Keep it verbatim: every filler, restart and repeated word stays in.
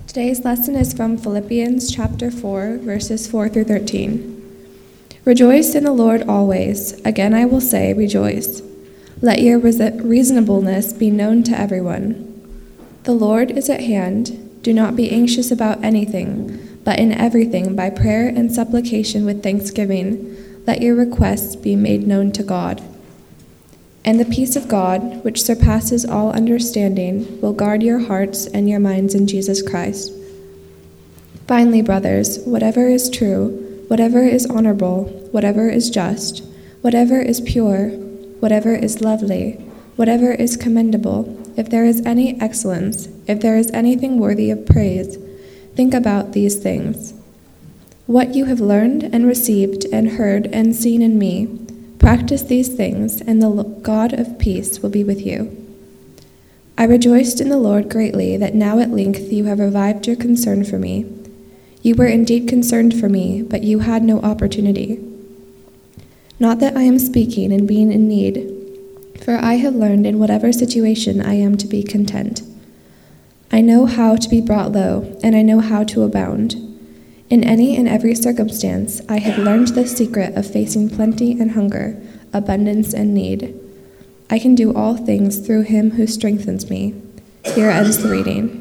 Today's lesson is from Philippians chapter four, verses four through thirteen. Rejoice in the Lord always. Again I will say, rejoice. Let your reasonableness be known to everyone. The Lord is at hand. Do not be anxious about anything, but in everything by prayer and supplication with thanksgiving, let your requests be made known to God. And the peace of God, which surpasses all understanding, will guard your hearts and your minds in Jesus Christ. Finally, brothers, whatever is true, whatever is honorable, whatever is just, whatever is pure, whatever is lovely, whatever is commendable, if there is any excellence, if there is anything worthy of praise, think about these things. What you have learned and received and heard and seen in me, practice these things, and the God of peace will be with you. I rejoiced in the Lord greatly that now at length you have revived your concern for me. You were indeed concerned for me, but you had no opportunity. Not that I am speaking in being in need, for I have learned in whatever situation I am to be content. I know how to be brought low, and I know how to abound. In any and every circumstance, I have learned the secret of facing plenty and hunger, abundance and need. I can do all things through him who strengthens me. Here ends the reading.